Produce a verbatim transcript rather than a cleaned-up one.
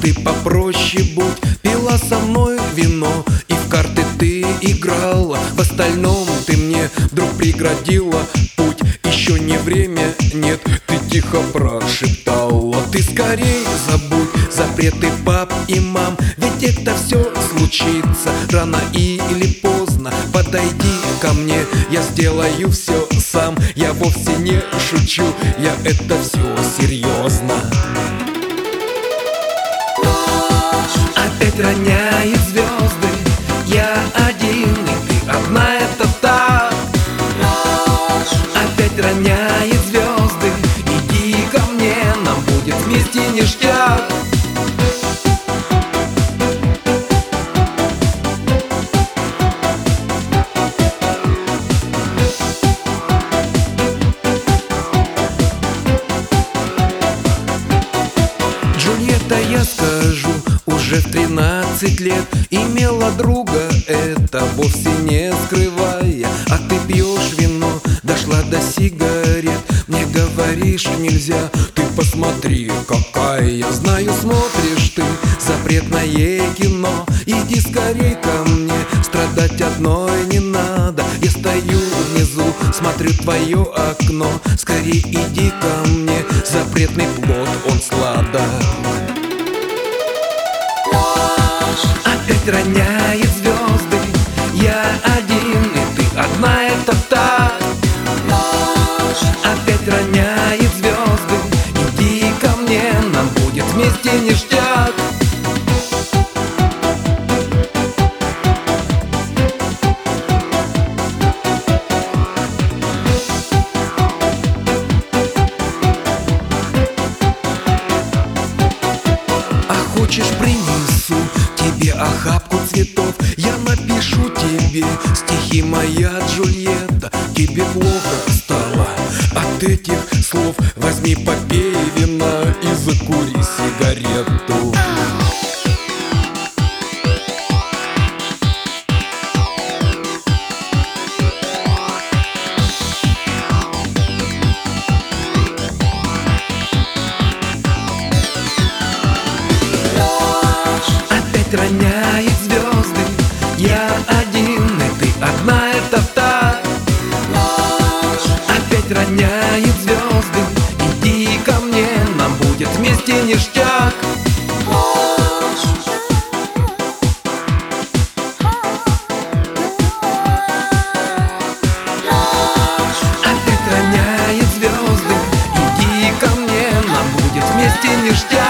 ты попроще будь. Пила со мной вино и в карты ты играла. В остальном ты мне вдруг преградила путь. Еще не время, нет, ты тихо прошептала. Ты скорей забудь запреты пап и мам, ведь это все случится рано или поздно. Подойди ко мне, я сделаю все сам. Я вовсе не шучу, я это все серьезно. Опять роняет звезды, я один и ты одна, это так. Опять роняет звезды, иди ко мне, нам будет вместе ништяк. Джульетта, я скажу, уже в тринадцать лет имела друга, это вовсе не скрывая. А ты пьешь вино, дошла до сигарет. Мне говоришь нельзя, ты посмотри, какая. Я знаю, смотришь ты запретное кино. Иди скорей ко мне, страдать одной не надо. Я стою внизу, смотрю в твое окно. Скорей иди ко мне, запретный плод, он сладок. Опять роняет звезды, я один и ты одна, это так. Опять роняет звезды, иди ко мне, нам будет вместе ништяк. А хочешь, принесу тебе охапку цветов, я напишу тебе стихи, моя Джульетта. Тебе плохо стало от этих слов, возьми, попей вина и закури сигарету. Опять роняет звезды, я один и ты одна, это так. Опять роняет звезды, иди ко мне, нам будет вместе ништяк. Опять роняет звезды, иди ко мне, нам будет вместе ништяк.